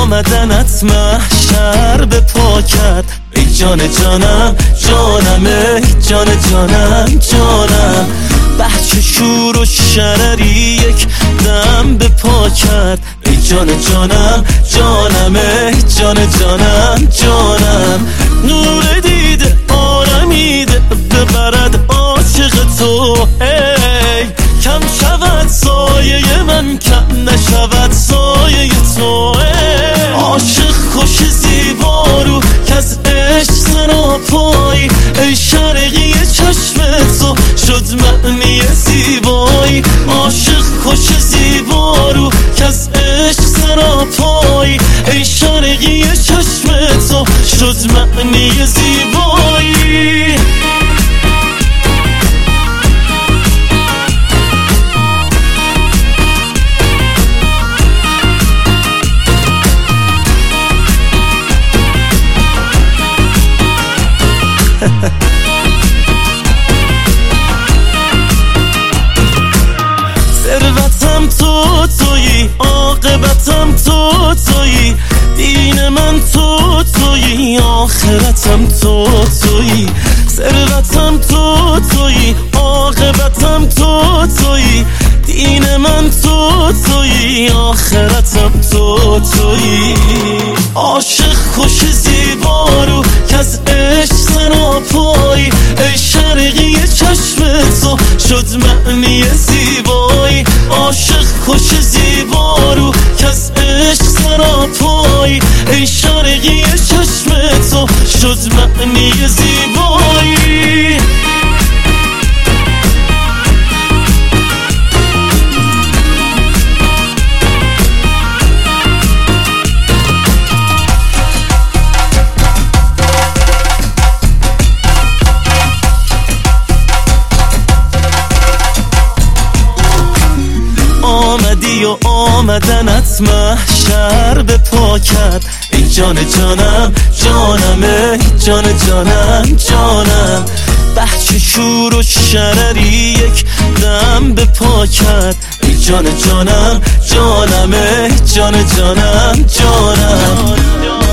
آمدنت محشر به پا کرد. ای جان جانم جانم، ای جان جانم جانم. بچه شور و شرری یک دم به پا کرد. ای جان جانم جانم، ای جان جانم جانم. نور دیده آرمیده ببرد عاشق تو، ای کم شود سایه من، کم نشود سایه تو. عاشق خوش زیبا رو که از عشق سراپایی، ای شرقی چشم تو شد معنی زیبایی. عاشق خوش زیبا رو که از عشق سراپایی، ای شرقی چشم تو شد معنی زیبایی. ثروتم تو تویی، عاقبتم تو تویی، دین من تو تویی، آخرتم تو تویی. ثروتم تو تویی، عاقبتم تو تویی، دین من تو تویی، آخرتم تو تویی. عاشق خوش زیبا رو که از عشق سراپایی، ای شرقی چشم تو شد معنی زیبایی. عاشق خوش زیبا رو که از عشق سراپایی، ای شرقی چشم تو شد معنی زیبایی. آمدی و آمدنت محشر به پا کرد. ای جان جانم جانم، ای جان جانم جانم. بچه شور و شرری یک دم به پا کرد. ای جان جانم جانم، ای جان جانم جانم.